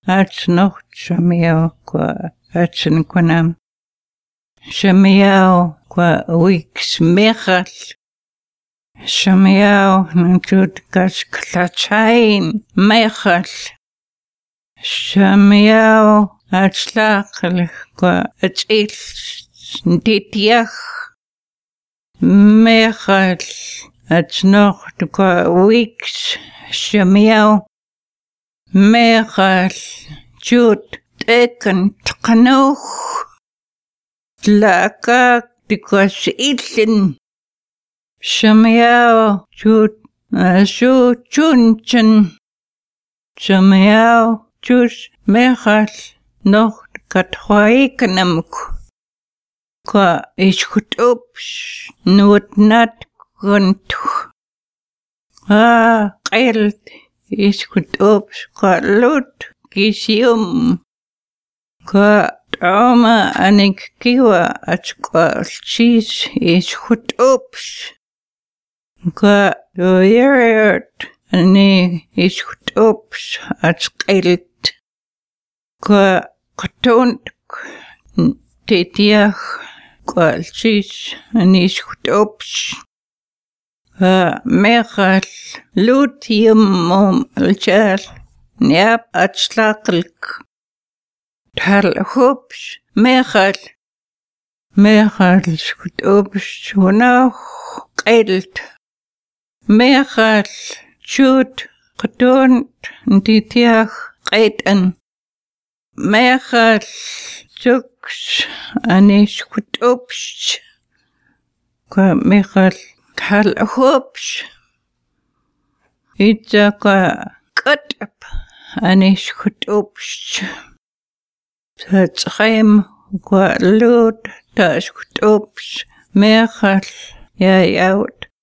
Atnocht Shamiao qua Atchen Quanam Shamiao qua weeks Mechal Shamiao Nanjud Gas Klachain Mechal Shamiao Atslachel qua Atil Ditiach Mechal Atnocht qua weeks Shamiao Mechal Jud Eken Tkanoch Tlaka Dikwas Ilin Shamiao Jud Ashu Chunchen Shamiao Jus Mechal Noch Kathoikenamk Kwa Ishkut Ups Nut Nat Guntuch Qelt Ishkut ups qua lut gisium qua trauma anik kiwa at qua cheese ishkut ups qua doyert ani ishkut ups at skilt qua katont tetiach qua cheese ani ishkut ups Mechal Lutium Alchal Niap Atslakelk Tal Hoops Mechal Skut Ups Hunach Qelt Mechal Chut Qatont Nditiach Qetan Mechal Jux Skut Ups Qua Mechal Tal hoops. It's a cut up and it's cut ups. That's him, what loot, that's cut ups. Mechal, yeah, out.